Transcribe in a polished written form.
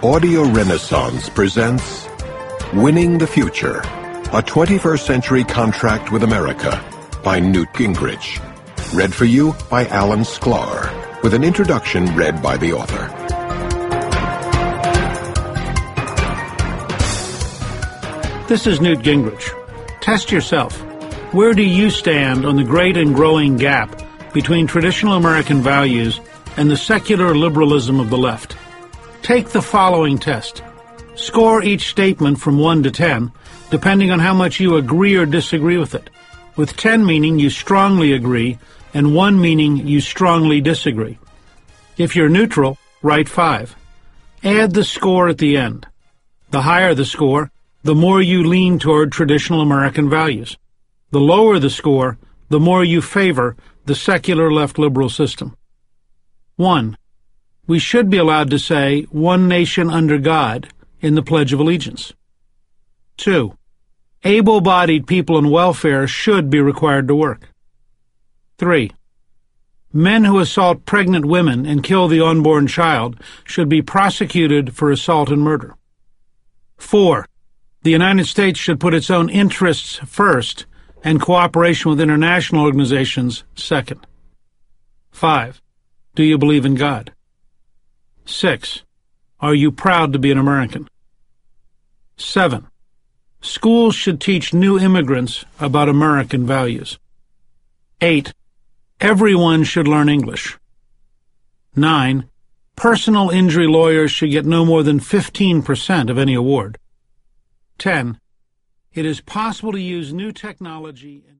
Audio Renaissance presents Winning the Future, a 21st Century Contract with America by Newt Gingrich. Read for you by Alan Sklar, with an introduction read by the author. This is Newt Gingrich. Test yourself. Where do you stand on the great and growing gap between traditional American values and the secular liberalism of the left? Take the following test. Score each statement from 1 to 10, depending on how much you agree or disagree with it, with 10 meaning you strongly agree and 1 meaning you strongly disagree. If you're neutral, write 5. Add the score at the end. The higher the score, the more you lean toward traditional American values. The lower the score, the more you favor the secular left liberal system. 1. We should be allowed to say, "One nation under God," in the Pledge of Allegiance. 2. Able-bodied people on welfare should be required to work. 3. Men who assault pregnant women and kill the unborn child should be prosecuted for assault and murder. 4. The United States should put its own interests first and cooperation with international organizations second. 5. Do you believe in God? 6. Are you proud to be an American? 7. Schools should teach new immigrants about American values. 8. Everyone should learn English. 9. Personal injury lawyers should get no more than 15% of any award. 10. It is possible to use new technology